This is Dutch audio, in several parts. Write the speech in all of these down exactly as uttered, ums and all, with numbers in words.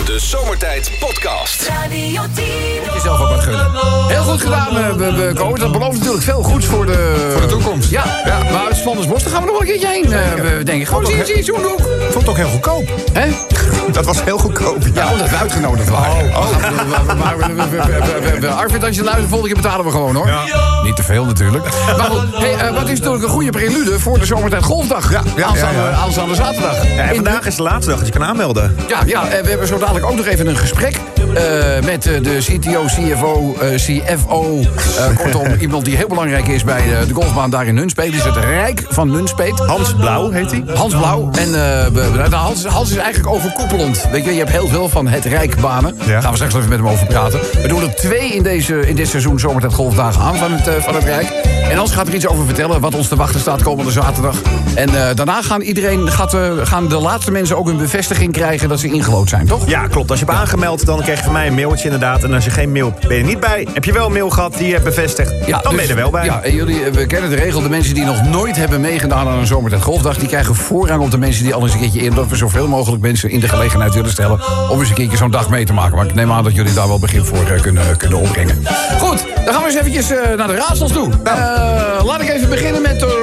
De Zomertijd Podcast. Radio tien. Moet je zelf ook wat gunnen. Heel goed gedaan, uh, we, we komen. Dat belooft natuurlijk veel goeds voor de... Voor de toekomst. Ja, ja. Maar het Slandersbos, daar gaan we nog wel een keertje heen. Uh, we denken, gewoon zie je zo'n doek. Ik vond het ook heel goedkoop. Hè? Dat was heel goedkoop. Ja, Ja, omdat we uitgenodigd waren. Oh, oh. Maar we- we- we- we- Arvid, als je luistert, volgende keer betalen we gewoon, hoor. Ja. Niet te veel, natuurlijk. Maar goed, hey, uh, wat is natuurlijk een goede prelude voor de Zomertijd Golfdag. Ja, ja, aanstaande, ja, ja. aanstaande zaterdag. Ja, en In vandaag is de laatste dag dat je kan aanmelden. Ja, ja, en we hebben zo dadelijk ook nog even een gesprek uh, met uh, de C T O, C F O, uh, C F O. Uh, kortom, iemand die heel belangrijk is bij uh, de golfbaan daar in Nunspeet. Die is het Rijk van Nunspeet. Hans Blauw heet hij. Hans Blauw. En uh, we- we- nou, Hans, Hans is eigenlijk overkoepelend. Weet je, je hebt heel veel van het Rijkbanen. Daar Ja. gaan we straks even met hem over praten. We doen er twee in, deze, in dit seizoen Zomertijd Golfdagen aan van het, uh, van het Rijk. En Hans gaat er iets over vertellen wat ons te wachten staat komende zaterdag. En uh, daarna gaan, iedereen, gaat, uh, gaan de laatste mensen ook een bevestiging krijgen dat ze ingelood zijn, toch? Ja, klopt. Als je hebt aangemeld, dan krijg je van mij een mailtje inderdaad. En als je geen mail ben je er niet bij, heb je wel een mail gehad die je hebt bevestigd, dan ben je dus- er wel bij. Ja, en jullie, we kennen de regel. De mensen die nog nooit hebben meegedaan aan een Zomertijd Golfdag, die krijgen voorrang op de mensen die al eens een keertje eerder, dat we zoveel mogelijk mensen in de gelegenheid willen stellen om eens een keertje zo'n dag mee te maken. Maar ik neem aan dat jullie daar wel begrip voor uh, kunnen, kunnen opbrengen. Goed, dan gaan we eens eventjes uh, naar de raadsels toe. Uh, laat ik even beginnen met... Uh,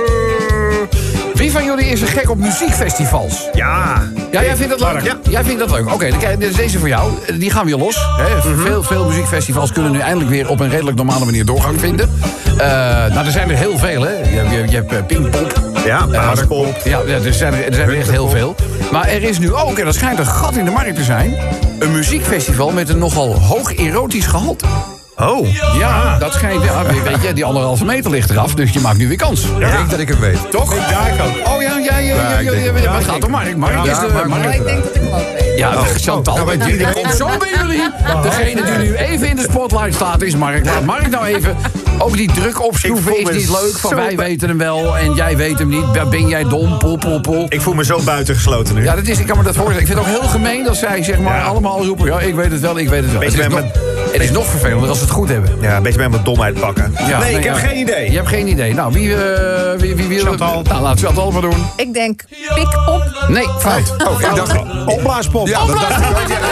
wie van jullie is er gek op muziekfestivals? Ja. Ja, jij vindt dat leuk? Ja. Jij vindt dat leuk. Oké, dan krijg je dus deze voor jou. Die gaan weer los. Hè. Mhm. veel, veel muziekfestivals kunnen nu eindelijk weer op een redelijk normale manier doorgang vinden. Uh, nou, er zijn er heel veel, hè. Je, je, je hebt uh, Pinkpop. Ja, Uh, Paaspop. Ja, ja, er zijn er, er, zijn er echt heel veel. Maar er is nu ook, en dat schijnt een gat in de markt te zijn, een muziekfestival met een nogal hoog erotisch gehalte. Oh. Ja, dat schijnt... Ja, weet je, die anderhalve meter ligt eraf, dus je maakt nu weer kans. Ik denk dat ik het weet. Toch? Ja, ik ook. Oh ja, ja, ja, ja, Ja, ja, ik ja, denk ja, het. ja, Ja, wat ik gaat denk er, Mark? Mark Ja, is de... Mark Mark- moet Ik denk dat ik hem ook weet. Ja, Chantal, Ja, maar die- die komt zo bij jullie. Degene die nu even in de spotlight staat is Mark. Laat Mark nou even... Ook die druk Ik opschroeven voel is me niet leuk. Van zo wij bij- weten hem wel en jij weet hem niet. Ben jij dom? Pol, pol, pol. Ik voel me zo buitengesloten nu. Ja, dat is, ik kan me dat voorstellen. Ik vind het ook heel gemeen dat zij zeg maar Ja. allemaal roepen... Ja, ik weet het wel, ik weet het wel. Het Beetje is, bij nog, mijn- het is nog vervelender als ze het goed hebben. Ja, een beetje bij mijn domheid pakken. Ja, nee, ik heb ja. geen idee. Je hebt geen idee. Nou, wie, uh, wie, wie wil... Chantal. Nou, laat Chantal maar doen. Ik denk Pikpop. Nee, fout. Oh, ik dacht opblaaspop. Ja, dat dacht ik ook. Ja.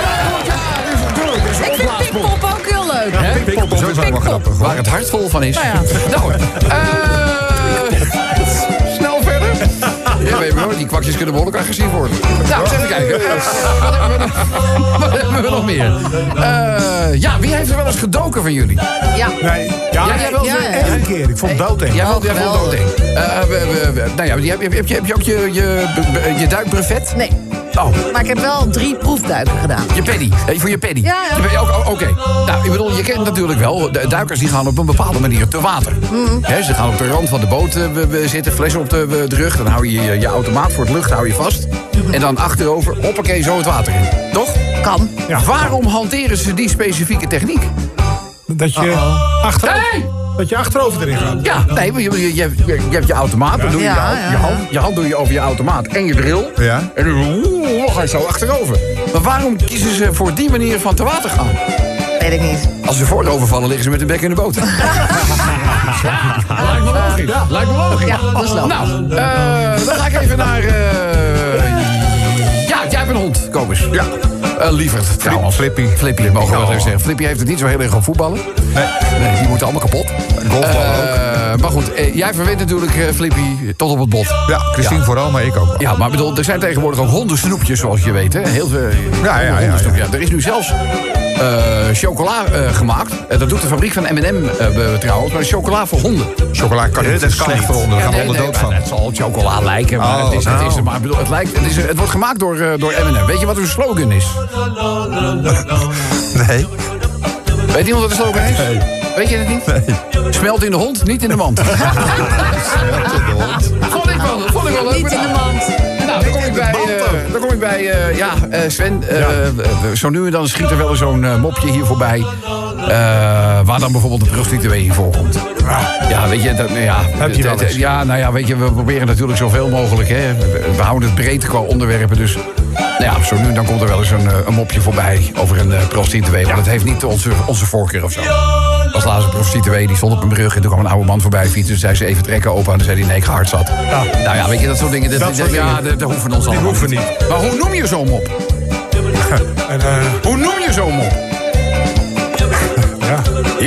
Ik vind Pikpop ook heel leuk. Hè? Pinkpop is ook wel Pinkpop. grappig. hoor. Waar het hart vol van is. Nou ja. Nou, eh snel verder. Ja, weet je wel, die kwakjes kunnen behoorlijk agressief worden. Nou, eens even kijken. Wat hebben we nog, wat hebben we nog meer? Eh, ja, wie heeft er wel eens gedoken van jullie? Ja. Nee, ja, Ja, jij wel Ja, eens- ja. één keer. Ik vond het doodeng. Jij vond jij vond geweldig. doodeng. Eh, we- we- we- Nou ja, heb, heb, heb, je, heb je ook je, je, je duikbrevet? Nee, Oh, maar ik heb wel drie proefduiken gedaan. je paddy. Eh, voor je paddy. Ja, ja. Je paddy, ook- oh, Oké. Nou, ik bedoel, je kent natuurlijk wel... De duikers die gaan op een bepaalde manier te water. Hè, ze gaan op de rand van de boot eh, we- we zitten, flessen op de, we- de rug. Dan hou je je, je automaat voor het lucht hou je vast. En dan achterover, hoppakee, zo het water in. Toch? Kan. Waarom hanteren ze die specifieke techniek? Dat je, achterover, Nee! dat je achterover erin gaat. Ja, nee, maar je, je, je, je hebt je automaat. Dan doe je, Ja, je, ja, je, hand, ja. je hand doe je over je automaat en je bril. Ja. En dan oeh, ga je zo achterover. Maar waarom kiezen ze voor die manier van te water gaan? Weet ik niet. Als ze voorover vallen, liggen ze met hun bek in de boot. Lijkt me logisch. Lijkt me logisch. Ja, dat is logisch. Nou, eh, dan ga ik even naar... eh, ja, jij hebt een hond, Kobus. Ja. Uh, lieverd, trouwens. Flippy. Flippy, mogen we wel Oh. even zeggen. Flippy heeft het niet zo heel erg op voetballen. Nee. Nee, die moeten allemaal kapot. Golfbal Eh, Maar goed, eh, jij verwint natuurlijk uh, Flippy tot op het bot. Ja, Christine Ja. vooral, maar ik ook wel. Ja, maar bedoel, er zijn tegenwoordig ook hondensnoepjes, zoals je weet. Hè? Heel veel Ja, ja, ja, hondensnoep. ja. Ja, er is nu zelfs eh, chocola eh, gemaakt. Eh, dat doet de fabriek van M en M eh, be- trouwens. Maar de chocola voor honden. Chocola kan Nee, niet. dat Dat is kan slecht niet. voor honden. Daar gaan nee, honden nee, dood maar van. het zal chocola lijken, maar Oh, het, is, het, is, nou. maar bedoel, het, lijkt, het, is, het wordt gemaakt door, eh, door M en M. Weet je wat hun slogan is? Nee. Weet iemand wat de slogan is? Nee. Weet je het niet? Nee. Smelt in de hond, niet in de mand. Vond ik wel, vond ik wel leuk. Niet in de mand. Nou, dan kom ik bij, eh, dan kom ik bij eh, ja, eh, Sven. eh, w- Zo nu en dan schiet er wel eens zo'n eh, mopje hier voorbij. eh, waar dan bijvoorbeeld de prostituee in voorkomt. Ja, weet je, dat, nou ja, Heb je wel het- eens? ja, nou ja, weet je, we proberen natuurlijk zoveel mogelijk. Hè. We, we houden het breed qua onderwerpen, dus... Nou ja, zo nu en dan komt er wel eens een, eh, een mopje voorbij over een uh, prostituee. Maar dat heeft niet onze, onze voorkeur of zo. Als laatste prostituee, die stond op een brug en toen kwam een oude man voorbij fietsen. Dus zei ze even trekken open en dan zei hij nee, ik ga hard zat. Ja. Nou ja, weet je, dat soort dingen, dat, Dat dat- soort ja, dingen. dat, dat hoeven ons allemaal hoeven niet. Maar hoe noem je zo'n mop? En, eh, Hoe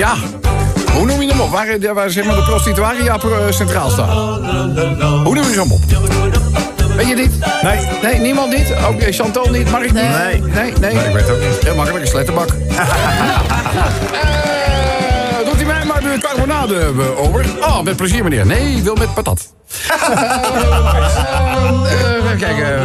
Ja. Hoe noem je hem op? Waar, waar zeg maar de prostituaria centraal staat. Hoe noem je zo'n op? Weet je dit? Nee. Nee, niemand dit? Ook okay, Chantal niet? Mark niet? Nee. Nee, nee. Nee, ik weet het ook niet. Heel makkelijk, een sletterbak. uh, doet hij mij maar de carbonade uh, over? Oh, met plezier meneer. Nee, ik wil met patat. uh, uh, even kijken.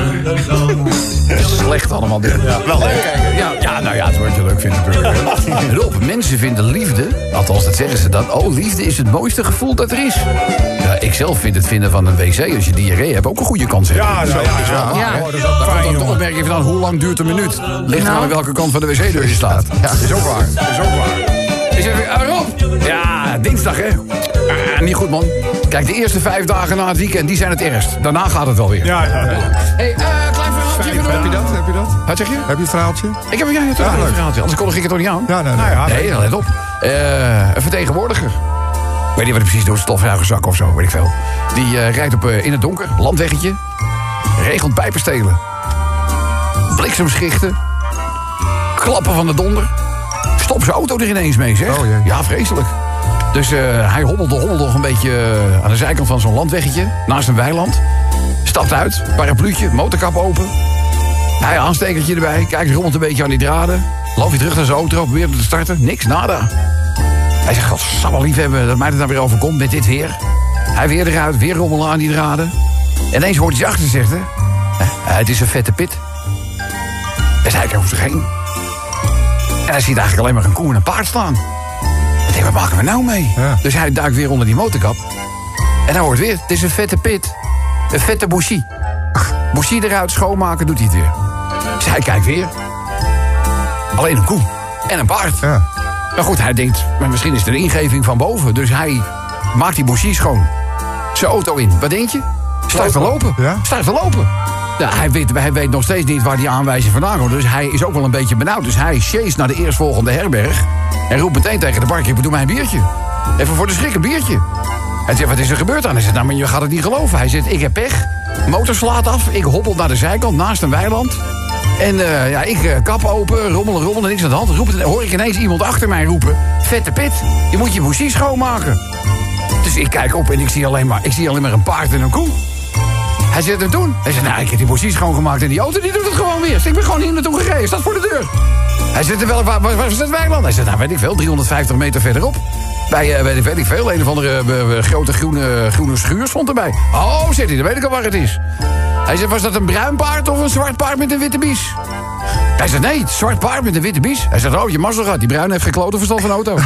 Slecht allemaal dit. Ja, wel leuk. Ja, ja, nou ja, het wordt je leuk, vind ik natuurlijk. Rob, mensen vinden liefde, althans dat zeggen ze dan. Oh, liefde is het mooiste gevoel dat er is. Ja, ik zelf vind het vinden van een wc als je diarree hebt ook een goede kans hebben. Ja, nou, ja, ja, ja. Ja. Oh, dat is ook Daar fijn, komt dan de jongen. opmerking van hoe lang duurt een minuut. Ligt nou aan welke kant van de wc-deur je staat. Ja, is ook waar. Is ook waar. Is even, uh, Rob. Ja, dinsdag hè. Ah, niet goed man. Kijk, de eerste vijf dagen na het weekend, die zijn het ergst. Daarna gaat het wel weer. Ja, ja, ja. Hey, uh, klein verhaaltje. Vijf, heb je dat? Heb je dat? Wat zeg je? Heb je het verhaaltje? Ik heb ja, ja, toch Ja, een leuk. verhaaltje. Anders kondig ik het toch niet aan. Ja, nee, nee. Nou ja, nee, let op. Uh, een vertegenwoordiger. Ik weet niet wat hij precies doet, stofzuigerzak of zo, weet ik veel. Die uh, rijdt op, uh, in het donker, landweggetje. Regelt pijpenstelen. Bliksemschichten. Klappen van de donder. Stopt zijn auto er ineens mee, zeg. Oh, jee. Ja, vreselijk. Dus uh, hij hobbelde, hobbelde nog een beetje uh, aan de zijkant van zo'n landweggetje. Naast een weiland. Stapt uit, parapluutje, motorkap open. Hij aanstekertje erbij, kijkt rommelt een beetje aan die draden. Loopt hij terug naar zijn auto, probeert te starten. Niks, nada. Hij zegt, god, zal wel lief hebben dat mij het dan weer overkomt met dit weer. Hij weer eruit, weer rommelen aan die draden. En ineens hoort hij achter zich, hè. Eh, het is een vette pit. Dus hij kijkt over zich heen. En hij ziet eigenlijk alleen maar een koe en een paard staan. Hij denkt, wat maken we nou mee? Ja. Dus hij duikt weer onder die motorkap. En hij hoort weer, het is een vette pit. Een vette bouchie. Bouchie eruit, schoonmaken, doet hij het weer. Dus hij kijkt weer. Alleen een koe en een paard. Ja. Maar goed, hij denkt, maar misschien is het een ingeving van boven. Dus hij maakt die bouchie schoon. Zijn auto in. Wat denk je? Start te lopen. Ja? Start te lopen. Ja, hij, weet, hij weet nog steeds niet waar die aanwijzing vandaan komt. Dus hij is ook wel een beetje benauwd. Dus hij chase naar de eerstvolgende herberg. En roept meteen tegen de barkeeper, doe mij een biertje. Even voor de schrik een biertje. Hij zegt, wat is er gebeurd aan? Hij zegt, nou, maar je gaat het niet geloven. Hij zegt, ik heb pech. Motor slaat af. Ik hobbel naar de zijkant, naast een weiland. En uh, ja, ik uh, kap open, rommelen, rommelen, niks aan de hand. Roep, hoor ik ineens iemand achter mij roepen, vette pit, je moet je bouchie schoonmaken. Dus ik kijk op en ik zie alleen maar, ik zie alleen maar een paard en een koe. Hij zegt, en toen? Hij zegt, nou, ik heb die bouchie schoongemaakt en die auto die doet het gewoon weer. Dus ik ben gewoon hier naartoe gereden, staat voor de deur. Hij zegt, wel, waar, waar is het weiland? Hij zegt, nou, weet ik veel, driehonderdvijftig meter verderop. Bij, uh, weet, ik, weet ik veel, een of andere uh, uh, grote groene, groene schuur stond erbij. Oh, zegt hij, dan weet ik al waar het is. Hij zegt, was dat een bruin paard of een zwart paard met een witte bies? Hij zegt, nee, het zwart paard met een witte bies. Hij zegt, oh, je mazzel gehad, die bruin heeft gekloten verstand van auto.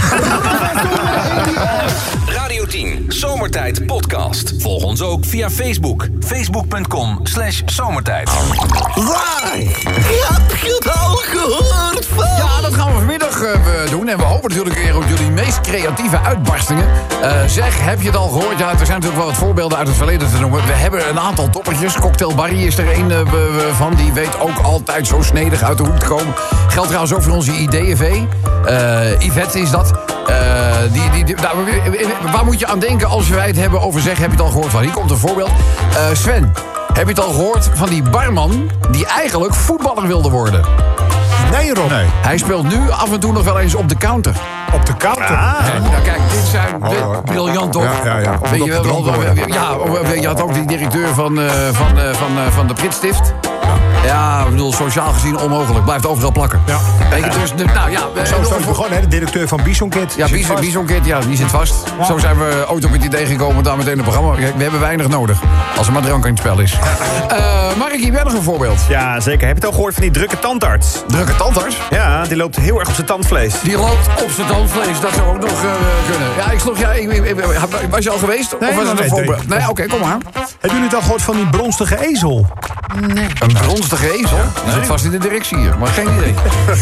Radio tien, Zomertijd Podcast. Volg ons ook via Facebook. Facebook.com slash zomertijd. Waar? Heb je het al gehoord van? Ja, dat gaan we vanmiddag uh, doen. En we hopen natuurlijk weer op jullie meest creatieve uitbarstingen. Uh, zeg, heb je het al gehoord? Ja, er zijn natuurlijk wel wat voorbeelden uit het verleden te noemen. We hebben een aantal toppertjes. Cocktail Barry is er een uh, van. Die weet ook altijd zo snedig uit de hoek te komen. Geldt trouwens ook voor onze I D V. Uh, Yvette is dat. Uh, die, die, die, nou, waar moet je aan denken als wij het hebben over zeg, heb je het al gehoord van? Hier komt een voorbeeld. Uh, Sven, heb je het al gehoord van die barman die eigenlijk voetballer wilde worden? Nee, Rob. Nee. Hij speelt nu af en toe nog wel eens op de counter. Op de counter. Ah. En, nou kijk, dit zijn Oh, de, oh, oh. briljant toch? Ja, ja, ja. Weet je wel, wel, wel, Opgedronken ja, je had ook die directeur van, uh, van, uh, van, uh, van de Pritstift. Ja, ik bedoel, sociaal gezien onmogelijk. Blijft overal plakken. Ja. Weet je, dus, de, nou ja... Zo is het begonnen, hè? De directeur van Bisonkit. Ja, Bison, Bisonkit, ja, die zit vast. Ja. Zo zijn we ooit op het idee gekomen, daar meteen een programma. Kijk, we hebben weinig nodig, als er maar drank in het spel is. Uh, Mark, hier ben nog een voorbeeld. Ja, zeker. Heb je het al gehoord van die drukke tandarts? Drukke tandarts? Ja, die loopt heel erg op zijn tandvlees. Die loopt op zijn tandvlees, dat zou ook nog uh, kunnen. Ja, ik sloeg, ja, ik, ik, ik, was je al geweest? Nee, of was het nee, een voorbeeld? nee. Nee, oké, okay, kom maar. Hebben jullie het al gehoord van die bronstige ezel? Nee. Een bronstige ezel? Die zit vast in de directie hier, maar geen idee.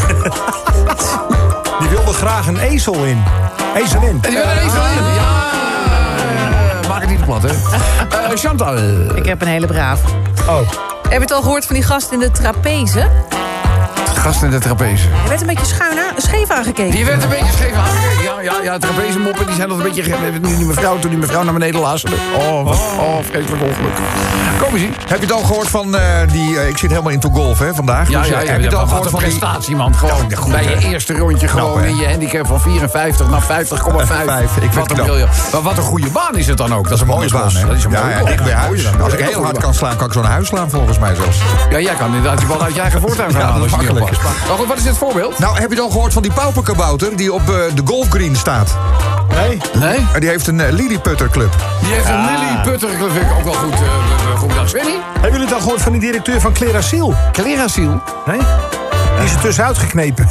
Die wilde graag een ezel in. Ezel in. En die wil een ezel in. Ja, uh, maak het niet te plat, hè. Uh, Chantal. Ik heb een hele brave. Oh. Heb je het al gehoord van die gast in de trapeze? gast in de trapeze. Je werd een beetje schuin aan, scheef aangekeken. Die werd een beetje scheef aangekeken. Ja, ja, ja, trapezemoppen die zijn altijd een beetje... ge- Nu die mevrouw, toen die mevrouw naar beneden lazerde. Oh, wat, oh, vreselijk ongeluk. Kom eens zien. Heb je het al gehoord van eh, die... eh, ik zit helemaal into golf, hè, vandaag. Ja, Dus, ja, eh, ja, heb je het al wat gehoord een van die... prestatie, man. Gewoon Ja, goed, bij je hè. eerste rondje gewoon Knap, hè. in je handicap van vierenvijftig naar vijftig komma vijf. Vijf, ik vind Wat het een knap. briljant. Maar wat een goede baan is het dan ook. Dat is een mooie baan, hè? Dat is een ja, mooie ja, baan. dik bij huis. Als ik heel hard kan slaan, kan ik zo'n huis slaan, volgens mij zelfs. Ja, jij kan inderdaad die bal uit je eigen voortuin gaan Ja, halen. dat is als je niet makkelijk. oppast. Maar goed, wat is dit voorbeeld? Nou, heb je het al gehoord van die pauperkabouter die op eh, de golfgreen staat? Nee? Nee? En die heeft een uh, Lilliputter club. Die heeft een Lily Putter, dat vind ik ook wel goed. Uh, Goedendag, Svenny. Hebben jullie het al gehoord van die directeur van Clerasiel? Clerasiel. Nee? Die is er tussenuit geknepen.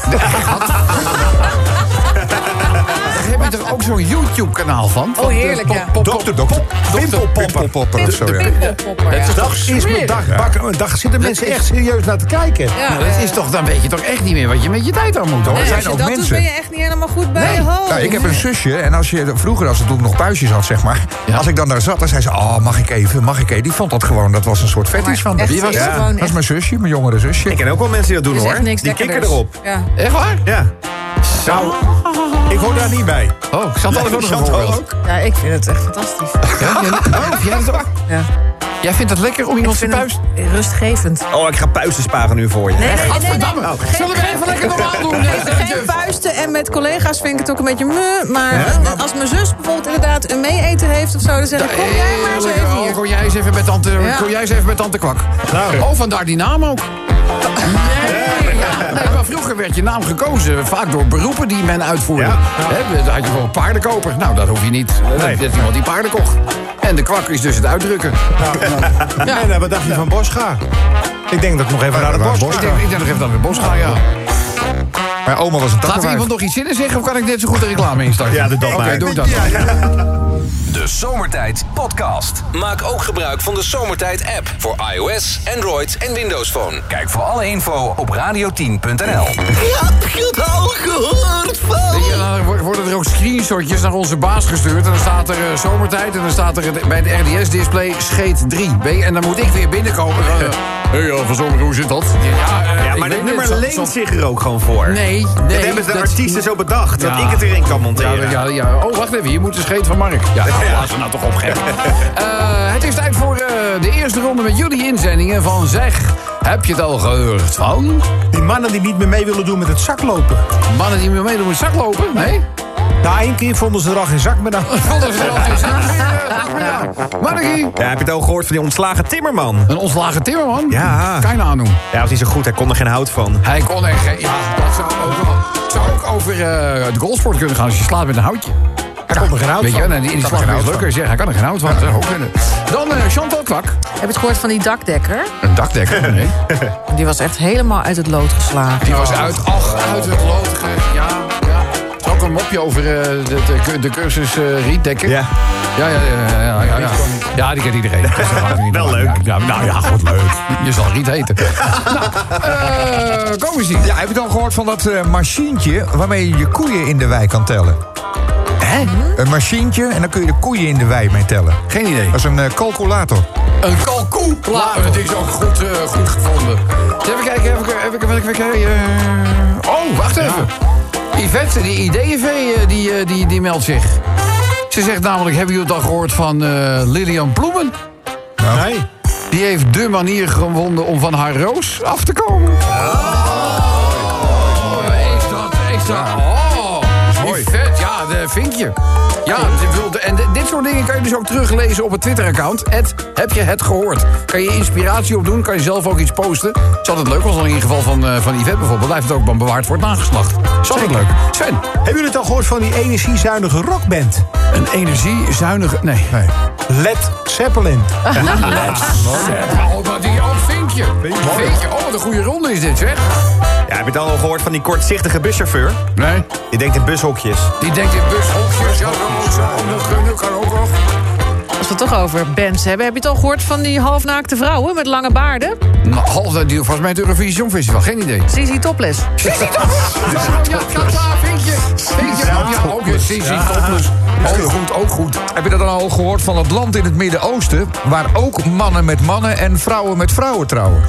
Daar heb je toch ook zo'n YouTube-kanaal van? Oh, heerlijk, ja. Dokter, dokter. Pimpelpopper of zo, ja. Pimpelpopper, ja. Dat is mijn dag. Bakker, daar zitten mensen echt serieus naar te kijken. Ja. Nou, dat is toch, dan weet je toch echt niet meer wat je met je tijd aan moet, hoor. Nee, Er zijn als je ook dat doet, mensen. ben je echt niet helemaal goed bij Nee. je hoofd. Nou, ik heb een zusje en als je vroeger, als het toen ik nog puistjes had, zeg maar. Ja. Als ik dan daar zat, dan zei ze: oh, mag ik even, mag ik even. Die vond dat gewoon, dat was een soort fetish van. echt, Wie was is dat? gewoon Dat is echt- mijn zusje, mijn jongere zusje. Ik ken ook wel mensen die dat doen, Er is hoor. echt niks Die kikken lekkerder. erop. Ja. Echt waar? Ja. Nou, ik hoor daar niet bij. Oh, Chantal is ook nog een Chantal voorbeeld. ook. Ja, ik vind het echt fantastisch. Ja, jij- oh, jij het ook? Ja. Jij vindt het lekker om iemand Ik te vind puist? het rustgevend. Oh, ik ga puisten sparen nu voor je. Nee, nee, nee, nee, nee. Gadverdamme. Zullen we even lekker normaal doen? Geen puisten en met collega's vind ik het ook een beetje meh. Maar als mijn zus bijvoorbeeld inderdaad een mee-eten heeft of zo, dan zeg ik, kom jij maar eens even Oh, hier. kom jij eens even met tante, Ja. kom jij eens even met tante Kwak. Oh, vandaar die naam ook. Nee, ja, nee, maar vroeger werd je naam gekozen, vaak door beroepen die men uitvoerde. Ja. Hè, dan had je gewoon paardenkoper. Nou, dat hoef je niet. Dat Nee. is iemand die paarden kocht. En de kwak is dus het uitdrukken. Ja. En wat dacht je van Bosga? Ik denk dat ik nog even naar de waar is Bos Ik ga. denk, ik denk nog even dat we het bos gaan, ja. Mijn oma was een Laat takkenwijf. iemand nog iets zinnen zeggen of kan ik net zo goed de reclame instarten? Ja, doe dat Oké, maar. doe ik dat. De Zomertijd Podcast. Maak ook gebruik van de Zomertijd app voor iOS, Android en Windows Phone. Kijk voor alle info op radio tien punt n l. Heb je het al gehoord van? Ja, dan wo- worden er ook screenshotjes naar onze baas gestuurd. En dan staat er uh, zomertijd. En dan staat er het- bij de R D S-display scheet drie. B. En dan moet ik weer binnenkomen. Hé, hey, uh, van zomer, hoe zit dat? Ja, uh, Ja, ik maar weet dit nummer niet, zo- leent zo- zich er ook gewoon voor. Nee, Dat nee. hebben de dat- artiesten zo bedacht, dat Ja. ik het erin kan monteren. Ja, ja, ja. Oh, wacht even. Hier moet de scheet van Mark. Ja, nou, laat ze nou toch opgeven. Uh, het is tijd voor uh, de eerste ronde met jullie inzendingen van Zeg. Heb je het al gehoord van? Die mannen die niet meer mee willen doen met het zaklopen. Mannen die meer meedoen met zaklopen? Nee? Na één keer vonden ze er al geen zak meer aan. Vonden ze er al geen zak meer aan? Markie. Ja, heb je het al gehoord van die ontslagen timmerman? Een ontslagen timmerman? Ja. Kan je nou doen? Ja, was niet zo goed, hij kon er geen hout van. Hij kon er geen... Ja, dat zou ook wel... zou ook over uh, de golfsport kunnen gaan als je slaat met een houtje. Hij kon er geen hout Weet je, van. nee, die, die Kan er slag geen is hout leuker. Zeg, hij kan er geen hout van. Dat zou ook kunnen. Dan uh, Chantal Kwak. Heb je het gehoord van die dakdekker? Een dakdekker, nee. Die was echt helemaal uit het lood geslagen. Die was uit, ach, uit het lood. ge- Ja, ja. Er is ook een mopje over uh, de, de, de cursus uh, rietdekken. Ja. Ja, ja, ja, ja, ja, ja. Ja, die kent iedereen. Dat is niet Wel waar. leuk. Ja, nou ja, goed, leuk. Je zal Riet heten. Nou, uh, kom eens zien. Ja, heb je dan gehoord van dat uh, machientje waarmee je je koeien in de wei kan tellen? Hè? Een machientje en dan kun je de koeien in de wei mee tellen. Geen idee. Dat is een uh, calculator. Een kalkoen. Nou, dat is ook goed, uh, goed gevonden. Even kijken, even, even, even, even kijken. Uh... Oh, wacht even. Yvette, die I D V, uh, die, uh, die, die meldt zich. Ze zegt namelijk, hebben jullie het al gehoord van uh, Lilian Ploemen? Nee. Die heeft de manier gevonden om van haar roos af te komen. Oh, is dat, is dat... Oh, Yvette, ja, de vinkje. Ja, en dit soort dingen kan je dus ook teruglezen op het Twitter-account. Heb je het gehoord? Kan je inspiratie opdoen, kan je zelf ook iets posten. Het is altijd leuk, als in ieder geval van, uh, van Yvette bijvoorbeeld. Blijft het ook dan bewaard voor het nageslacht. Is altijd leuk. Sven. Hebben jullie het al gehoord van die energiezuinige rockband? Een energiezuinige... Nee. nee. Led Zeppelin. Oh, maar die ook vinkje. Vinkje. Oh, wat een goede ronde is dit, zeg. Ja, heb je het al gehoord van die kortzichtige buschauffeur? Nee. Die denkt in bushokjes. Die denkt in bushokjes. Ja, dat zou ook nog kunnen. Kan ook nog. Als we het toch over bands hebben. Heb je het al gehoord van die halfnaakte vrouwen met lange baarden? Nou, half dat die volgens mij het Eurovisie Songfestival. Geen idee. Zizi Topless. Zizi Topless. Ja, kata, vinkje. Vinkje. Ja, ook weer Zizi Topless. Ook goed, ook goed. Heb je dat dan al gehoord van het land in het Midden-Oosten waar ook mannen met mannen en vrouwen met vrouwen trouwen?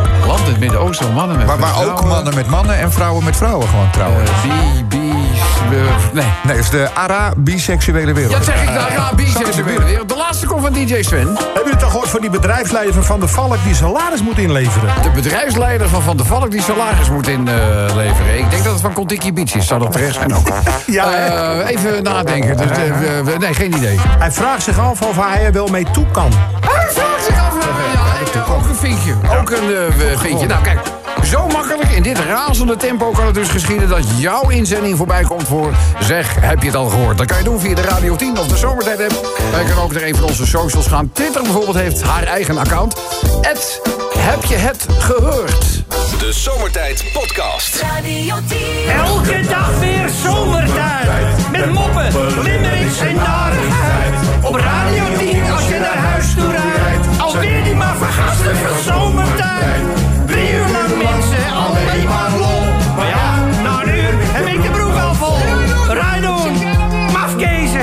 Land in het Midden-Oosten, mannen met Maar waar vrouwen. ook mannen met mannen en vrouwen met vrouwen gewoon trouwen. Uh, bi, bi, uh, nee. Nee, het is de Ara-biseksuele wereld. Dat zeg ik nou, ja, bi-seksuele wereld. De laatste komt van D J Sven. Hebben jullie het al gehoord van die bedrijfsleider van Van der Valk die salaris moet inleveren? De bedrijfsleider van Van der Valk die salaris moet inleveren. Ik denk dat het van Contiki Beach is. Zou dat terecht zijn ook? Ja, Uh, even nadenken. Dus, uh, we- we- nee, geen idee. Hij vraagt zich af of hij er wel mee toe kan. Hij vraagt zich af. uh, ja, ja, ook een vinkje. Ook een uh, vinkje. Nou, kijk. Zo makkelijk, in dit razende tempo kan het dus geschieden dat jouw inzending voorbij komt voor Zeg, heb je het al gehoord? Dat kan je doen via de Radio tien of de Zomertijd app. Maar je kan ook naar een van onze socials gaan. Twitter bijvoorbeeld heeft haar eigen account. Ed, heb je het gehoord? De Zomertijd Podcast. Radio tien. Elke dag weer zomertijd. Met moppen, limmerings en narigheid. Op Radio tien als je naar huis toe rijdt. Alweer die maar vergasten van zomertijd. Drie uur lang mensen, alleen maar lol. Maar ja, na een uur heb ik de broek al vol. Rijdoen, mafkezen.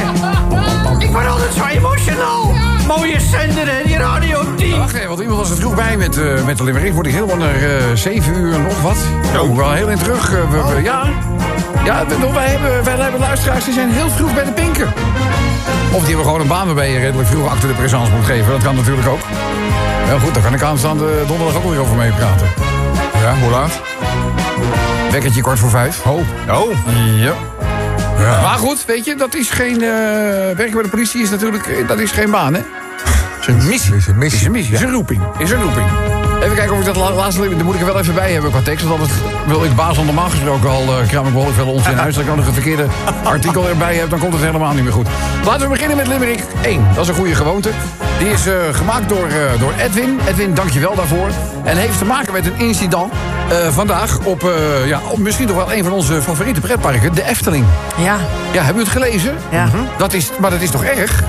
Ik word altijd zo emotional. Mooie zender hè, die Radio tien. Wacht even, want iemand was er vroeg bij met, uh, met de limerick. Word ik helemaal naar uh, zeven uur nog wat. Oh, wel heel in terug. Uh, we, we, ja, ja we, wij, hebben, wij hebben luisteraars die zijn heel vroeg bij de pinken. Of die hebben gewoon een baan waarbij je redelijk vroeg achter de présence moet geven. Dat kan natuurlijk ook. Heel goed, daar kan ik aanstaande donderdag ook weer over meepraten. Ja, hoe laat? Wekkertje kwart voor vijf. Oh. Oh. Ja. Ja. Maar goed, weet je, dat is geen... Uh, werken bij de politie is natuurlijk... Dat is geen baan, hè? Het is een missie. Is een missie. Is een missie. Is een roeping. Is een roeping. Even kijken of ik dat la laatste... Daar moet ik er wel even bij hebben qua tekst. Want anders wil ik baas normaal gesproken al... Uh, kram ik behoorlijk veel onzin in huis. Dat ik ook nog een verkeerde artikel erbij heb. Dan komt het helemaal niet meer goed. Laten we beginnen met limerick één. Dat is een goede gewoonte. Die is uh, gemaakt door, uh, door Edwin. Edwin, dank je wel daarvoor. En heeft te maken met een incident uh, vandaag op, uh, ja, op misschien toch wel een van onze favoriete pretparken. De Efteling. Ja. Ja, hebben u het gelezen? Ja. Mm-hmm. Dat is, maar dat is toch erg?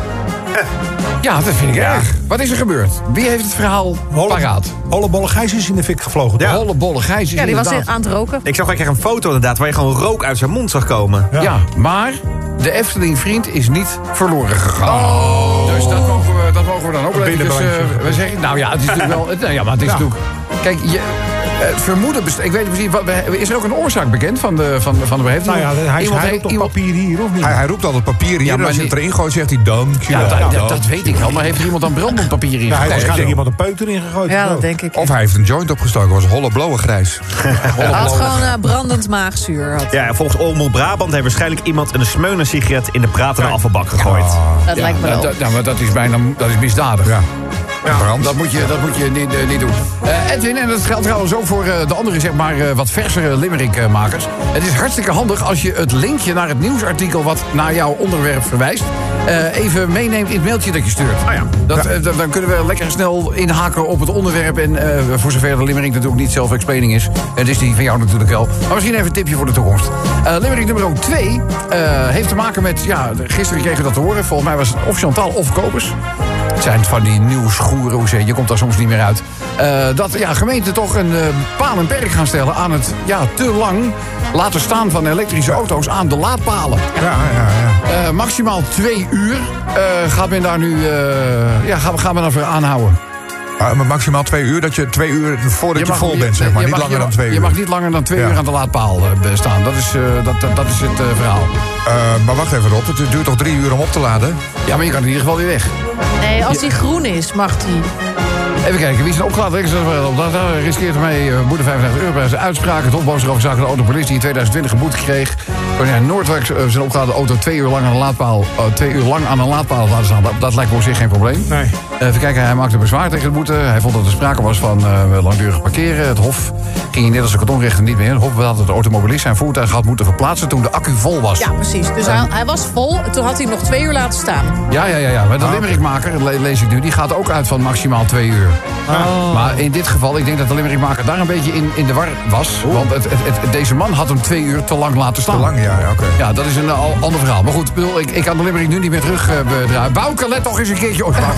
Ja, dat vind ik ja. erg. Wat is er gebeurd? Wie heeft het verhaal Holle, paraat? Hollebolle Gijs is in de fik gevlogen. De ja. Hollebolle Gijs is Ja, die was inderdaad... aan het roken. Ik zag een foto inderdaad waar je gewoon rook uit zijn mond zag komen. Ja, ja maar de Efteling-vriend is niet verloren gegaan. Oh. Dus dat mogen we, dat mogen we dan ook even. Dus, uh, we zeggen, nou ja, het is natuurlijk wel... Nou ja, maar het is ja. natuurlijk... Kijk, je... Het vermoeden bestaat. Ik weet niet precies. Is er ook een oorzaak bekend van de, van, van de behefting? Nou ja, hij, iemand hij roept op iemand... papier hier, of niet? Hij, hij roept altijd papier hier. Ja, maar als je het erin gooit, zegt hij dank je ja, wel. dat, Ja, dat, dat weet ik wel. Maar heeft er iemand dan brandend papier in gegooid? Ja, hij heeft waarschijnlijk iemand een peuk erin gegooid. Ja, dat denk ik. Of hij heeft een joint opgestoken. Dat was holle blauwe grijs. Hij had gewoon uh, brandend maagzuur. Had. Ja, volgens Omroep Brabant heeft waarschijnlijk iemand een smeunen sigaret in de pratende afvalbak gegooid. Ja, dat ja, lijkt me wel. Dat, nou, maar dat is bijna dat is misdadig. Ja. Ja, dat moet je, dat moet je niet, uh, niet doen. Uh, Edwin, en dat geldt trouwens ook voor uh, de andere, zeg maar, uh, wat versere limerick-makers. Het is hartstikke handig als je het linkje naar het nieuwsartikel wat naar jouw onderwerp verwijst, uh, even meeneemt in het mailtje dat je stuurt. Oh ja. Dat, uh, dan kunnen we lekker snel inhaken op het onderwerp. En uh, voor zover de limerick natuurlijk niet self-explaining is. Het is die van jou natuurlijk wel. Maar misschien even een tipje voor de toekomst. Uh, limerick nummer twee uh, heeft te maken met, ja, gisteren kregen we dat te horen. Volgens mij was het of Chantal of Kobus. Het zijn van die nieuwsgoeroes, je komt daar soms niet meer uit. Uh, dat ja, gemeenten toch een uh, paal en perk gaan stellen aan het ja, te lang laten staan van elektrische auto's aan de laadpalen. Ja, ja, ja. Uh, maximaal twee uur uh, gaat men daar nu uh, ja, gaan, gaan we daarvoor aanhouden. Uh, maar maximaal twee uur, dat je twee uur voordat je, je mag, vol bent, zeg maar. Je niet mag, langer je, dan twee uur. Je mag niet langer dan twee ja. uur aan de laadpaal uh, staan. Dat is, uh, dat, dat, dat is het uh, verhaal. Uh, maar wacht even op, het duurt toch drie uur om op te laden? Ja, maar je kan in ieder geval weer weg. Nee, als hij ja. groen is, mag hij. Even kijken, wie is er opgeladen? Daar riskeert ermee uh, boete vijfenvijftig euro bij zijn uitspraak. Het Hof boos erover zaken de autopolitie die in tweedanig twintig een boete kreeg. Wanneer Noordwijk uh, zijn opgeladen auto twee uur lang aan een laadpaal, uh, twee uur lang aan een laadpaal laten staan. Dat, dat lijkt me op zich geen probleem. Nee. Uh, even kijken, hij maakte bezwaar tegen de boete. Hij vond dat er sprake was van uh, langdurig parkeren. Het Hof ging net als de kantonrechter niet meer in. Het Hof had dat de automobilist zijn voertuig had moeten verplaatsen toen de accu vol was. Ja, precies. Dus uh, hij, hij was vol. Toen had hij nog twee uur laten staan. Ja, ja, ja. ja. Maar de limerickmaker, le lees ik nu, die gaat ook uit van maximaal twee uur. Oh. Maar in dit geval, ik denk dat de limerickmaker daar een beetje in, in de war was. Oeh. Want het, het, het, deze man had hem twee uur te lang laten staan. Te lang, ja, ja, oké. Okay. Ja, dat is een uh, ander verhaal. Maar goed, ik, ik kan de limerick nu niet meer terug uh, draaien. Bouke, let toch eens een keertje op.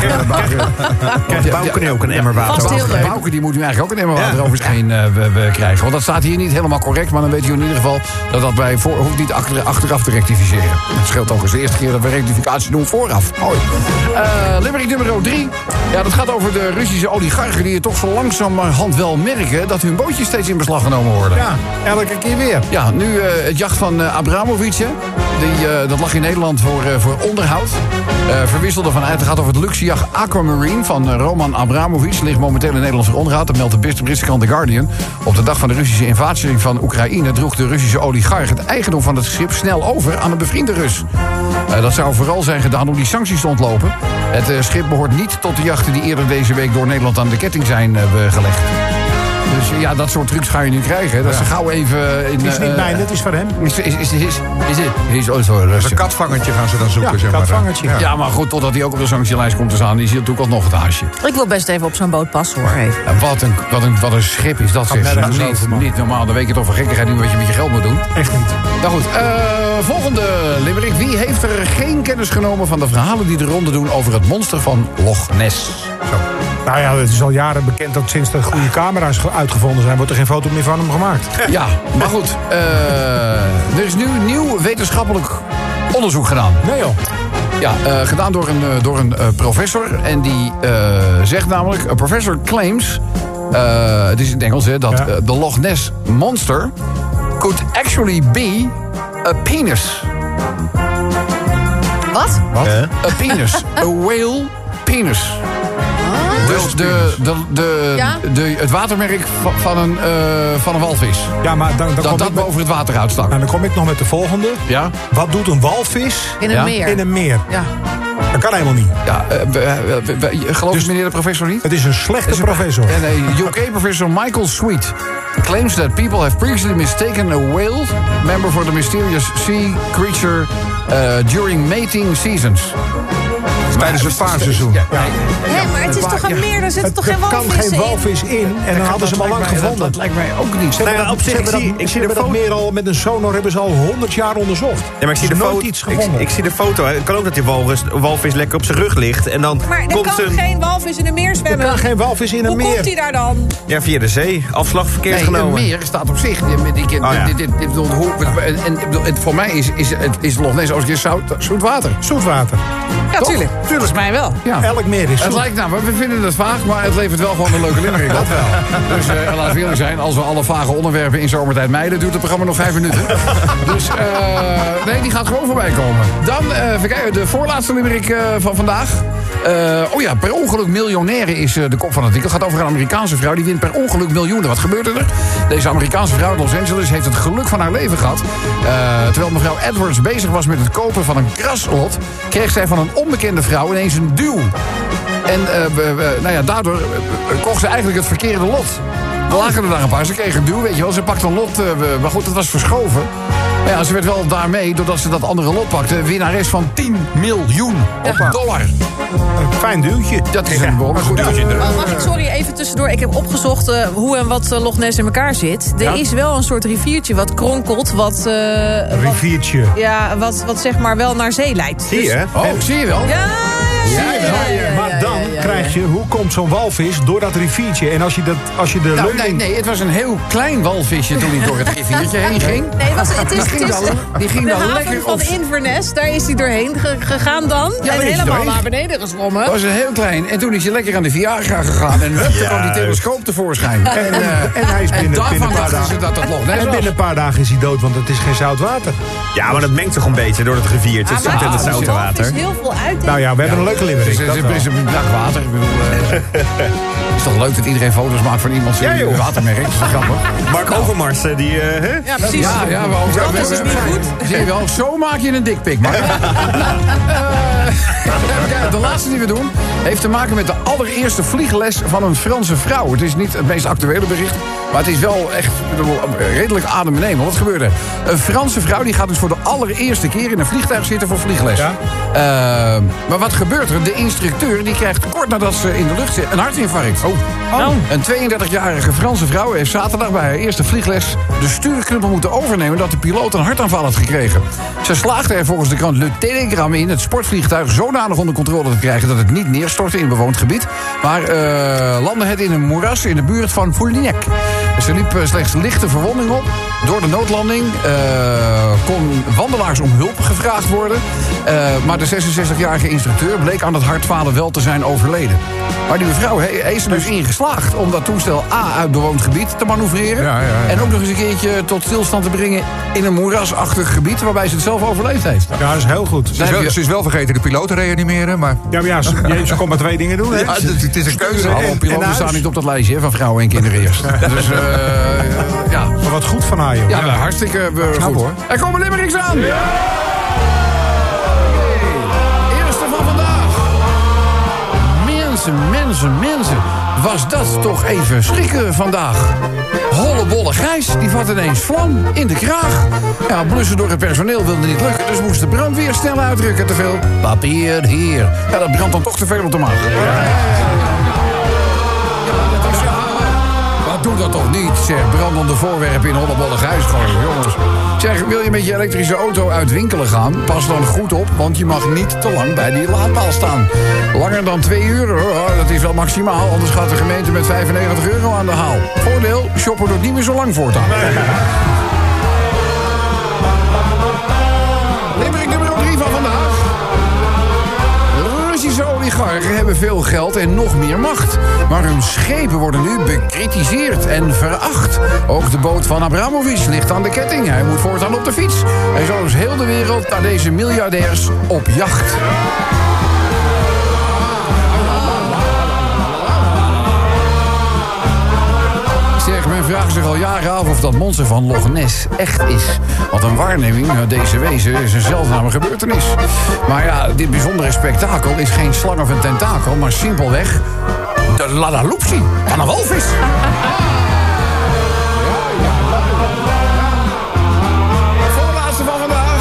Krijgt Bouke nu ook een emmer water? Vast heel leuk. Bouke die moet nu eigenlijk ook een emmer water Ja. over zich heen uh, we, we krijgen. Want dat staat hier niet helemaal correct. Maar dan weet je in ieder geval dat dat bij voor, hoeft niet achter, achteraf te rectificeren. Het scheelt ook eens de eerste keer dat we rectificatie doen vooraf. Mooi. Uh, Limerick nummer drie. Ja, dat gaat over de Russische oligarchen die het toch zo langzamerhand wel merken dat hun bootjes steeds in beslag genomen worden. Ja, elke keer weer. Ja, nu uh, het jacht van uh, Abramovic, hè. Die, uh, dat lag in Nederland voor, uh, voor onderhoud. Uh, verwisselde vanuit, het gaat over het luxe jacht Aquamarine van uh, Roman Abramovic. Ligt momenteel in Nederland voor onderhoud. Dat meldt de Britse krant The Guardian. Op de dag van de Russische invasie van Oekraïne droeg de Russische oligarch het eigendom van het schip snel over aan een bevriende Rus. Uh, dat zou vooral zijn gedaan om die sancties te ontlopen. Het uh, schip behoort niet tot de jachten die eerder deze week door Nederland aan de ketting zijn uh, gelegd. Dus uh, ja, dat soort trucs ga je nu krijgen. Dat Ja. ze gauw even... In, Het is niet uh, mijn, het is voor hem. Is, is, is, is, is, is, is ook zo rustig. Een katvangertje gaan ze dan zoeken, Ja, zeg maar. katvangertje. Ja. Ja, maar goed, totdat hij ook op de sanctielijst komt te staan, die ziet natuurlijk alsnog het haasje. Ik wil best even op zo'n boot passen, hoor. Even. En wat een, wat een, wat een schip is dat, zeg. nergens Niet, over, man. niet normaal, dan weet je toch voor gekkigheid nu wat je met je geld moet doen. Echt niet. Nou goed, uh, volgende limerick. Wie heeft er geen kennis genomen van de verhalen die de ronde doen over het monster van Loch Ness? Zo. Nou ja, het is al jaren bekend dat sinds de goede camera's ge- uitgevonden zijn, wordt er geen foto meer van hem gemaakt. Ja, maar goed. Uh, er is nu nieuw wetenschappelijk onderzoek gedaan. Nee joh. Ja, uh, gedaan door een, uh, door een uh, professor. En die uh, zegt namelijk... A professor claims... Uh, het is in het Engels, hè, dat Ja. uh, the Loch Ness Monster... could actually be a penis. Wat? Wat? A penis. A whale penis. Dus de, de, de, Ja? de, het watermerk van, van, een, uh, van een walvis. Ja, maar dan, dan, Dat kom dat ik met, boven het water uitstak. nou, dan kom ik nog met de volgende. Ja? Wat doet een walvis In een Ja? meer. in een meer? Ja. Dat kan helemaal niet. Ja, uh, we- we- we- geloof Dus- je meneer de professor niet? Het is een slechte Is een- professor. En een U K-professor Michael Sweet claims that people have previously mistaken a whale member for the mysterious sea creature uh, during mating seasons. Tijdens het paarseizoen. Ja, Ja. Hé, maar het is toch een meer? Daar zit Het, toch er geen kan walvis geen in? walvis in en dan hadden ze hem al lang lijkt mij- gevonden. Dat, dat lijkt mij ook niet. Ze hebben Nou ja, dat- op zich, ze hebben ik zie- dat- ik ze zie de hebben dat foto. meer al met een sonar hebben ze al honderd jaar onderzocht. Ja, maar ik zie, Er de is nooit foto, iets ik, gevonden. ik zie de foto. Het kan ook dat die walrus, walvis lekker op zijn rug ligt. En dan Maar er komt kan ze geen walvis in een meer Er zwemmen. kan geen walvis in een Hoe meer. komt hij daar dan? ja, via de zee. Afslag verkeerd Nee, genomen. een meer staat op zich. Die, die, die, Oh, ja. dit, dit, dit, bedoel, hoe- en, en, ik bedoel, het- voor mij is, is, het, is Loch Ness als een keer zout, zoet water. Zoetwater. Ja, tuurlijk. Volgens mij wel. Ja. Elk meer is Het zoet. lijkt nou, we vinden het vaag, maar het levert wel gewoon een leuke limerick. Dat wel. Dus uh, laten we eerlijk zijn, als we alle vage onderwerpen in zomertijd mijden, duurt het programma nog vijf minuten. Dus uh, nee, die gaat gewoon voorbij komen. Dan, uh, even kijken, de voorlaatste limerick uh, van vandaag. Uh, oh ja, per ongeluk miljonaire is uh, de kop van het artikel. Het gaat over een Amerikaanse vrouw, die wint per ongeluk miljoenen. Wat gebeurde er? Deze Amerikaanse vrouw in Los Angeles heeft het geluk van haar leven gehad. Uh, terwijl mevrouw Edwards bezig was met het kopen van een kraslot, kreeg zij van een onbekende vrouw ineens een duw. En uh, we- we- nou ja, daardoor uh, kocht ze eigenlijk het verkeerde lot. Er lagen er daar een paar, ze kregen een duw, weet je wel. Ze pakte een lot, uh, we- maar goed, het was verschoven. Maar ja, ze werd wel daarmee, doordat ze dat andere lot pakte, winnares van tien miljoen dollar. Een fijn duwtje. Dat is een behoorlijk goed duwtje. Oh, mag ik, sorry, even tussendoor. Ik heb opgezocht uh, hoe en wat uh, Loch Ness in elkaar zit. Er Ja? is wel een soort riviertje wat kronkelt, wat, uh, Een wat, riviertje. ja, wat, wat zeg maar wel naar zee leidt. Zie je? Oh, zie je wel? Ja, ja, ja, ja, ja, ja, Maar ja, dan ja, ja. krijg je, hoe komt zo'n walvis door dat riviertje? En als je, dat, als je de Nou, nee, leuning... nee, het was een heel klein walvisje toen hij door het riviertje heen ging. Nee, het, was, het is, Die ging het is dan- die ging de dan haven lekker van op- Inverness. Daar is hij doorheen ge- gegaan dan. daar en is hij helemaal doorheen. naar beneden gezwommen. Dat was een heel klein. En toen is hij lekker aan de Viagra gegaan. En hup, toen kwam die telescoop tevoorschijn. En, uh, En hij is binnen, binnen daarvan een paar dachten ze dagen... dat het Loch Ness En was. binnen een paar dagen is hij dood, want het is geen zout water. Ja, maar dat mengt toch een beetje door het riviertje. Het Ah, zit in het maar zoute walvis water. heel veel uit. Nou ja, we hebben een leuke Het limerick. is, dat het wel. is een brak water. Ik bedoel, eh, het is toch leuk dat iedereen foto's maakt van iemand Ja, zijn joh. watermerk. Dat is toch grappig. Mark Overmars, eh, die... eh, hè? Ja, precies. Ja, ja, waarom Dat is dus niet goed. Zie je wel, zo maak je een dikpik. Maar even kijken, de laatste die we doen heeft te maken met de allereerste vliegles van een Franse vrouw. Het is niet het meest actuele bericht, maar het is wel echt ik bedoel, redelijk adembenemend. Wat gebeurde? Een Franse vrouw die gaat dus voor de allereerste keer in een vliegtuig zitten voor vliegles. Ja. Uh, maar wat gebeurt sporter, de instructeur, die krijgt kort nadat ze in de lucht zit een hartinfarct. Oh. Oh. Een tweeëndertigjarige Franse vrouw heeft zaterdag bij haar eerste vliegles de stuurknuppel moeten overnemen dat de piloot een hartaanval had gekregen. Ze slaagde er volgens de krant Le Telegram in het sportvliegtuig zodanig onder controle te krijgen dat het niet neerstortte in bewoond gebied, maar uh, landde het in een moeras in de buurt van Fourniac. Ze liep slechts lichte verwonding op. Door de noodlanding uh, kon wandelaars om hulp gevraagd worden. Uh, maar de zesenzestigjarige instructeur bleek aan het hartfalen wel te zijn overleden. Maar die mevrouw he, is er dus in geslaagd om dat toestel A uit bewoond gebied te manoeuvreren. Ja, ja, ja. En ook nog eens een keertje tot stilstand te brengen in een moerasachtig gebied waarbij ze het zelf overleefd heeft. Ja, dat is heel goed. Ze is wel, ze is wel vergeten de piloot te reanimeren, maar... Ja, maar ja, ze, ze kon maar twee dingen doen, hè? Ja, het, het is een keuze. Alle piloten staan niet op dat lijstje hè, van vrouwen en kinderen eerst. Dus, uh, ja. Maar wat goed van haar, joh. Ja, ja. hartstikke uh, goed. Hoor. Er komen limericks aan. Ja! Eerste van vandaag. Mensen, mensen, mensen. Was dat toch even schrikken vandaag. Hollebolle Gijs, die vat ineens vlam in de kraag. Ja, blussen door het personeel wilde niet lukken, dus moest de brandweer snel uitrukken. Te veel papier hier. Ja, dat brandt dan toch te veel op de maag. Ja, ja, ja, ja. Doe dat toch niet, zeg. Brandende voorwerpen in Hollebolle Gijs gooien, jongens. Zeg, wil je met je elektrische auto uit winkelen gaan? Pas dan goed op, want je mag niet te lang bij die laadpaal staan. Langer dan twee uur, hoor, dat is wel maximaal. Anders gaat de gemeente met vijfennegentig euro aan de haal. Voordeel, shoppen doet niet meer zo lang voortaan. Limerick nummer drie van vandaag. Russische oligarchen hebben veel geld en nog meer macht. Maar hun schepen worden nu bekritiseerd en veracht. Ook de boot van Abramovic ligt aan de ketting. Hij moet voortaan op de fiets. En zo is heel de wereld naar deze miljardairs op jacht. Zeg, men vraagt zich al jaren af of dat monster van Loch Ness echt is. Want een waarneming uit deze wezen is een zeldzame gebeurtenis. Maar ja, dit bijzondere spektakel is geen slang of een tentakel, maar simpelweg de lalaloopsie van een walvis. Voorlaatste van vandaag.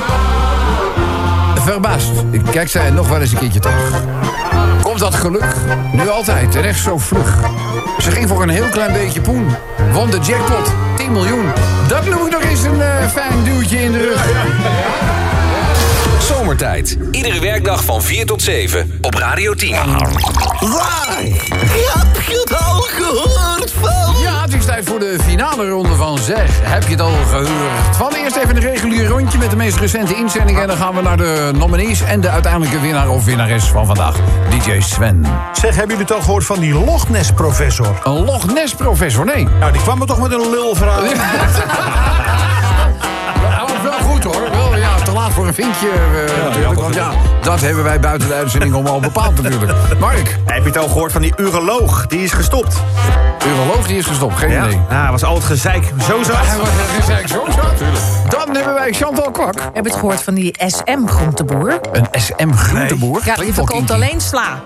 Verbaasd. Ik kijk zij nog wel eens een keertje terug. Komt dat geluk? Nu altijd en echt zo vlug. Ze ging voor een heel klein beetje poen. Won de jackpot, tien miljoen. Dat noem ik nog eens een uh, fijn duwtje in de rug. Zomertijd. Iedere werkdag van vier tot zeven op Radio tien. Waar? Heb je het al gehoord van? Ja, het is tijd voor de finale ronde van Zeg. Heb je het al gehoord? Van eerst even een regulier rondje met de meest recente inzendingen. En dan gaan we naar de nominees en de uiteindelijke winnaar of winnares van vandaag. D J Sven. Zeg, hebben jullie het al gehoord van die Loch Ness professor? Een Loch Ness professor, nee. Nou, die kwam er toch met een lulverhaal. Wel goed hoor. Wel, ja, te laat voor een vinkje. Uh, ja, ja, want ja, dat hebben wij buiten de uitzending allemaal bepaald natuurlijk. Mark. Heb je het al gehoord van die uroloog? Die is gestopt. Uroloog die is gestopt, geen ja. idee. Ja, was al het gezeik zo zat. Hij was het gezeik zo zat. Dan hebben wij Chantal Kwak. Heb je het gehoord van die S M-groenteboer? Een S M-groenteboer? Nee. Ja, die verkoopt alleen sla.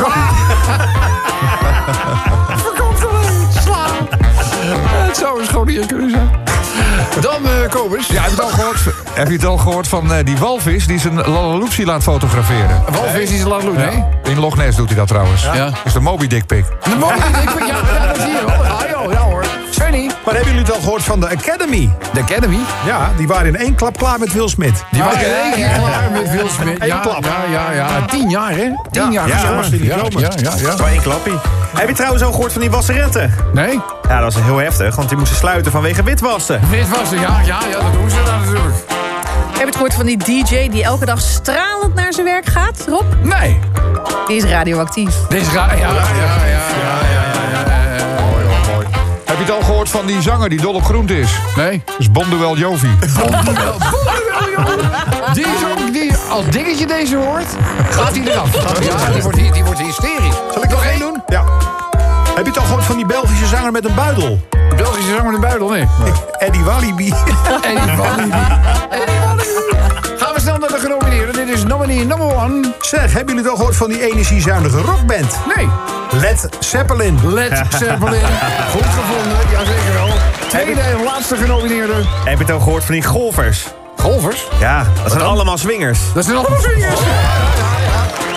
Verkoopt alleen sla. Het zou een scholier kunnen zijn. Dan, uh, Kobus. Ja, heb je het al gehoord, heb je het al gehoord van uh, die walvis die zijn lalaloopsie laat fotograferen? Een walvis die zijn lalaloopsie? Nee. In Loch Ness doet hij dat trouwens. Ja. Dat is de Moby Dick pic. De Moby Dick pic, ja, ja, dat zie je wel. Ja, joh, ja hoor. Svenny. Maar hebben jullie het al gehoord van de Academy? De Academy? Ja, die waren in één klap klaar met Will Smith. Die waren in één keer klaar met Will Smith. Eén ja, klap. Ja, ja, ja. Tien jaar, hè? Tien jaar. Ja, Ja, was ja, ja, ja, ja, ja. Zo één klappie. Heb je trouwens al gehoord van die wasseretten? Nee? Ja, dat was heel heftig, want die moesten sluiten vanwege witwassen. Witwassen, ja, ja, ja, dat doen ze dan natuurlijk. Heb je het gehoord van die D J die elke dag stralend naar zijn werk gaat, Rob? Nee. Die is radioactief. Deze ra- ja, ja, ja, ja, ja, ja, ja. Mooi, hoor, mooi. Heb je het al gehoord van die zanger die dol op groente is? Nee? Dat is Bonduel Jovi. Bonduel, Bonduel, joh. Die is ook, die, als dingetje deze hoort, gaat hij eraf. Ja, die wordt, die wordt hysterisch. Zal ik nog één doen? Ja. Heb je het al gehoord van die Belgische zanger met een buidel? Belgische zanger met een buidel, nee. nee. Eddie Walibi. Eddie Walibi. Eddie Walibi. Gaan we snel naar de genomineerden. Dit is nominee number one. Zeg, hebben jullie het al gehoord van die energiezuinige rockband? Nee. Led Zeppelin. Led Zeppelin. Goed gevonden, jazeker wel. Tweede en laatste genomineerde. Heb je het al gehoord van die golfers? Golfers? Ja, dat zijn allemaal swingers. Dat zijn allemaal swingers.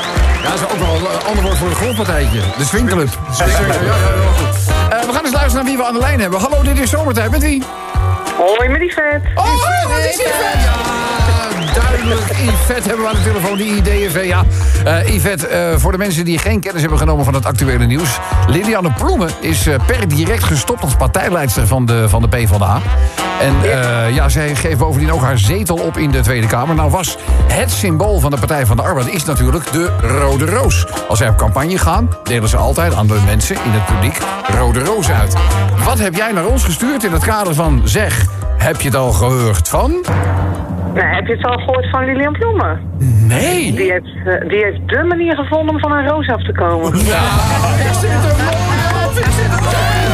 Ja, dat is ook wel een ander woord voor een golfpartijtje. De swingclub. Ja, ja, ja, ja, goed. Uh, we gaan eens luisteren naar wie we aan de lijn hebben. Hallo, dit is Zomertijd. Met wie? Hoi, met Yvette. Oh, Yvette, het is Yvette. Ja, duidelijk. Yvette hebben we aan de telefoon, die I D V. Ja, uh, Yvette, uh, voor de mensen die geen kennis hebben genomen van het actuele nieuws. Lilianne Ploemen is uh, per direct gestopt als partijleidster van de, van de PvdA. En uh, ja, zij geeft bovendien ook haar zetel op in de Tweede Kamer. Nou was het symbool van de Partij van de Arbeid is natuurlijk de Rode Roos. Als zij op campagne gaan, delen ze altijd aan de mensen in het publiek Rode Roos uit. Wat heb jij naar ons gestuurd in het kader van zeg, heb je het al gehoord van? Nou, heb je het al gehoord van Lilian Ploemen? Nee. Die heeft, uh, die heeft de manier gevonden om van haar roos af te komen. Ja, ik zit er mooi op, ik zit er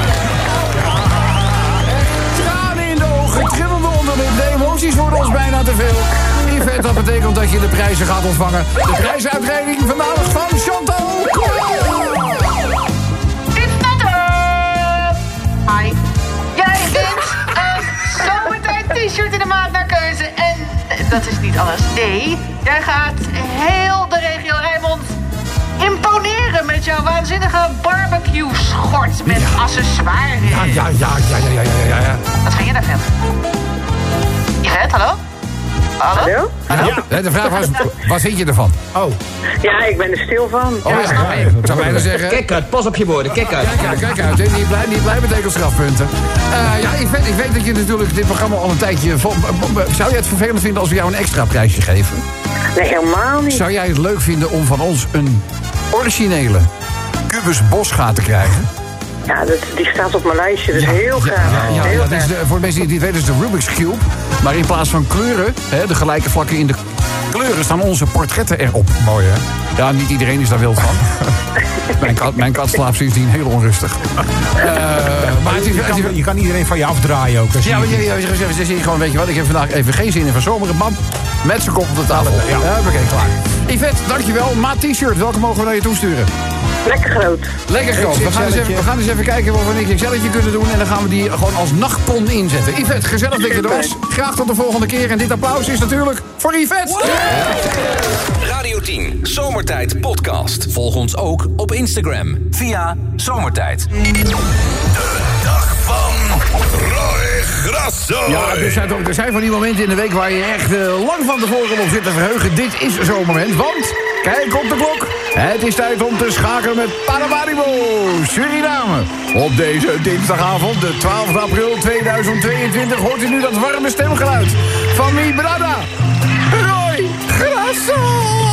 tranen in de ogen, trillende onderlip. De emoties worden ons bijna te veel. Yvette, dat betekent dat je de prijzen gaat ontvangen. De prijsuitreiking vandaag van Chantal. Hi. Jij wint een Zomertijd t-shirt in de maat naar keuze. En dat is niet alles. Nee, jij gaat heel de regio Rijnmond imponeren met jouw waanzinnige barbecue-schort met ja. accessoires. Ja, ja, ja, ja, ja, ja, ja, ja. Wat ging je daar verder? Yvette, hallo? Hallo? Hallo? Ja. De vraag was, wat vind je ervan? Oh. Ja, ik ben er stil van. Oh, ja, ja. Ja. Ik zou bijna zeggen... Kijk uit, pas op je woorden, kijk uit. Kijk uit, kijk uit. Niet blij, niet blij betekent strafpunten. Uh, ja, ik weet, ik weet dat je natuurlijk dit programma al een tijdje... Vol, zou jij het vervelend vinden als we jou een extra prijsje geven? Nee, helemaal niet. Zou jij het leuk vinden om van ons een originele Cubus Bosga te krijgen? Ja, dat, die staat op mijn lijstje, dus ja, heel graag. Ja, ja, heel ja, is de, voor de mensen die het weten is de Rubik's Cube. Maar in plaats van kleuren, hè, de gelijke vlakken in de kleuren... staan onze portretten erop. Mooi, hè? Ja, niet iedereen is daar wild van. mijn, kat, mijn kat slaapt sindsdien heel onrustig. Uh, maar het is, je, kan, je kan iedereen van je afdraaien ook. Ja, maar je, je, je, je, je gewoon, weet je wat, ik heb vandaag even geen zin in van zomeren. Man, met z'n kop op de tafel. Ja, ja oké, klaar. Yvette, dankjewel. Maat t-shirt, welke mogen we naar je toesturen? Lekker groot. Lekker groot. We gaan, eens even, we gaan eens even kijken of we een X L'tje kunnen doen. En dan gaan we die gewoon als nachtpon inzetten. Yvette, gezellig dat je er was. Graag tot de volgende keer. En dit applaus is natuurlijk voor Yvette. Radio tien, Zomertijd podcast. Volg ons ook op Instagram via Zomertijd. De dag van Roy Grasso. Ja, er zijn, ook, er zijn van die momenten in de week waar je echt uh, lang van tevoren op zit te verheugen. Dit is zo'n moment, want kijk op de klok. Het is tijd om te schakelen met Paramaribo, Suriname. Op deze dinsdagavond, de twaalfde april tweeduizend tweeëntwintig... hoort u nu dat warme stemgeluid van mi brada, Roy Grasso.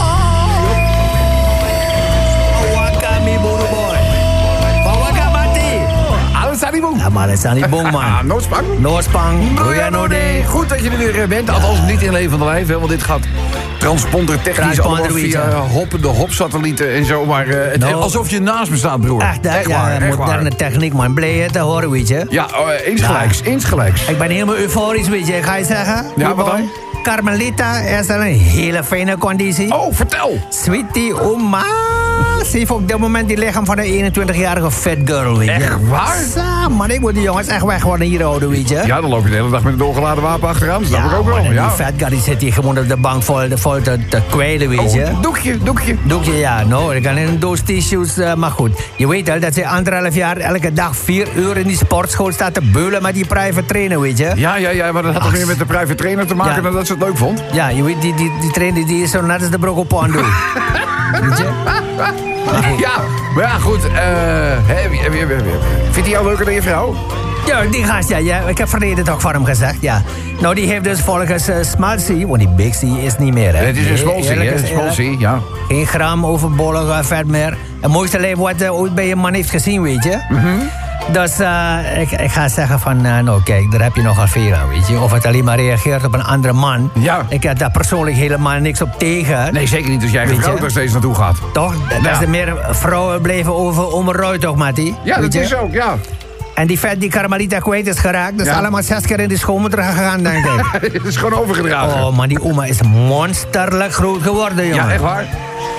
Wakami boy. Van Wakamati. Alles aan die boom. Ja, maar dat is aan die boom, man. Noodspang. Noodspang. Royanode. Goed dat je er weer bent. Althans niet in levende lijf, want dit gaat transponder technisch allemaal via hop, de hop-satellieten en zo. Maar uh, het, no. alsof je naast me staat, broer. Echt, echt ja, waar, echt moderne waar. Techniek, man. Blij te horen, weet je. Ja, uh, insgelijks, ja. insgelijks. Ik ben helemaal euforisch, weet je. Ga je zeggen? Ja, wat dan? Carmelita is in een hele fijne conditie. Oh, vertel. Sweetie, oma. Ze heeft op dit moment die lichaam van een eenentwintigjarige fat girl, weet je. Echt waar? Ja, man, ik moet die jongens echt weg worden hier houden, weet je. Ja, dan loop je de hele dag met een doorgeladen wapen achteraan. Dat ja, snap ik ook wel. Man, ja, die fat girl die zit hier gewoon op de bank vol, vol te, te kwijlen, weet je. Oh, doekje, doekje. Doekje, ja. Nou, ik kan in een doos tissues, uh, maar goed. Je weet wel dat ze anderhalf jaar elke dag vier uur in die sportschool staat te beulen met die private trainer, weet je. Ja, ja, ja, maar dat had toch meer met de private trainer te maken ja. dan dat ze het leuk vond? Ja, je weet, die, die, die trainer die is zo net als de broek op aan doen. Weet je? Ja, maar ja, goed. Uh, vindt hij jou leuker dan je vrouw? Ja, die gast, ja, ja. Ik heb verleden toch voor hem gezegd, ja. Nou, die heeft dus volgens uh, Smalsie, want die Big C is niet meer, hè. Het is een Smalsie, hè. Smalsie, ja. Geen gram overbollig vet meer. Het mooiste leven wat uh, ooit bij een man heeft gezien, weet je. Mm-hmm. Dus uh, ik, ik ga zeggen van, uh, nou kijk, daar heb je nogal veel aan, weet je. Of het alleen maar reageert op een andere man. Ja. Ik heb daar persoonlijk helemaal niks op tegen. Nee, zeker niet als jij eigen vrouw er steeds naartoe gaat. Toch? Ja. Dat is er meer vrouwen blijven over om een ruit, toch, Mattie? Ja, dat is ook, ja. En die vet die Carmelita kwijt is geraakt, dat is ja. allemaal zes keer in de schoonmoeder gegaan, denk ik. Het is gewoon overgedragen. Oh man, die oma is monsterlijk groot geworden, jongen. Ja, echt waar?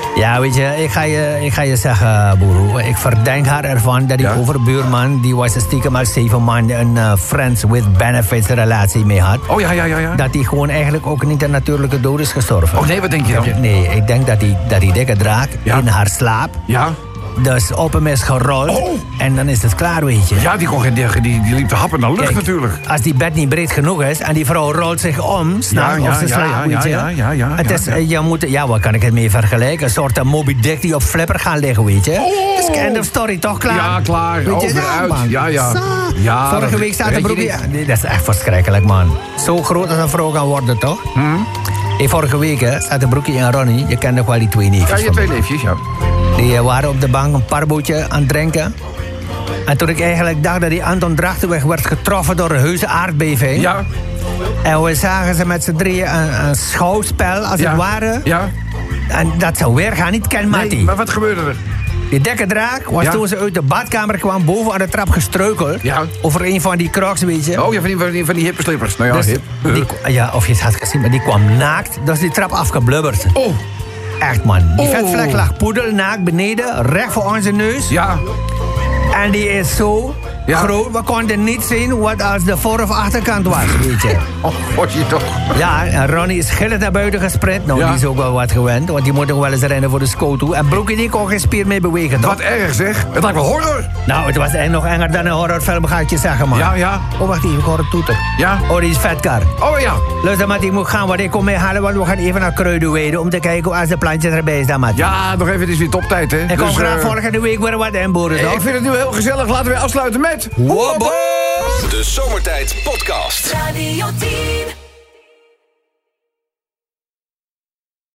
Ja, weet je, ik ga je, ik ga je zeggen, Boeroe. Ik verdenk haar ervan dat die Ja? overbuurman... die was stiekem al zeven maanden een uh, friends with benefits relatie mee had. Oh ja, ja, ja, ja. Dat hij gewoon eigenlijk ook niet een natuurlijke dood is gestorven. Oh nee, wat denk je dan? Nee, ik denk dat die, dat die dikke draak Ja? in haar slaap... Ja? dus op hem is gerold. Oh. En dan is het klaar, weet je. Ja, die, kon geen, die, die, die liep te happen naar lucht Kijk, natuurlijk. Als die bed niet breed genoeg is en die vrouw rolt zich om, s'nachts Ja, ja, of ze ja, slaapt, ja, weet je. ja, ja, ja, het ja, is, ja. eh, je moet, ja, wat kan ik het mee vergelijken? Een soort Moby Dick die op flipper gaan liggen, weet je. Het is kind of story, toch klaar? Ja, klaar. Weet je, Over, ja, uit. man. Ja, ja. Zo. Ja, Vorige dat week staat de red je broek... niet. Ja, nee, dat is echt verschrikkelijk, man. Zo groot als een vrouw kan worden, toch? Hm? Hey, vorige week hè, staat de broekje en Ronnie. Je kent nog wel die twee neefjes Ja, je van twee me. neefjes, ja. Die uh, waren op de bank een parbootje aan het drinken. En toen ik eigenlijk dacht dat die Anton Drachtenweg werd getroffen door een heuse aardbeving. Ja. En we zagen ze met z'n drieën een, een schouwspel, als Ja. het ware. Ja. En dat zou weer gaan, niet ken Matty. Nee, maar wat gebeurde er? Die dikke draak was Ja. toen ze uit de badkamer kwam boven aan de trap gestruikeld. Ja. Over een van die crocs, weet je. Oh ja, van die, van die, van die hippe slippers. Nou ja, Dus hip. die, ja, of je het had gezien, maar die kwam naakt. Dus die trap afgeblubberd. Oh. Echt, man. Die Oh. vetvlek lag poedelnaakt beneden, recht voor onze neus. Ja. En die is zo Ja. groot, we konden niet zien wat als de voor- of achterkant was, weet je. Oh, god je toch. Ja, en Ronnie is gillend naar buiten gesprint. Nou, Ja. die is ook wel wat gewend, want die moet nog wel eens rennen voor de scoot toe. En Broekie, die kon geen spier mee bewegen, toch? Wat erg zeg. Het lijkt wel horror. Nou, het was eigenlijk nog enger dan een horrorfilm, ga ik je zeggen, man. Ja, ja. Oh, wacht even, ik hoor een toeter. Ja. Oh, die is vetkar. Oh ja. Luister, Matt, ik moet gaan, want ik kom mee halen, want we gaan even naar Kruidenweide om te kijken als de plantjes erbij staan, Matt. Ja, nog even, het is weer toptijd, hè. Ik kom Dus, graag eh, volgende week weer wat inboeren, toch? Ik vind het nu heel gezellig. Laten we afsluiten met... Wobbo! De Zomertijd Podcast. Radio tien.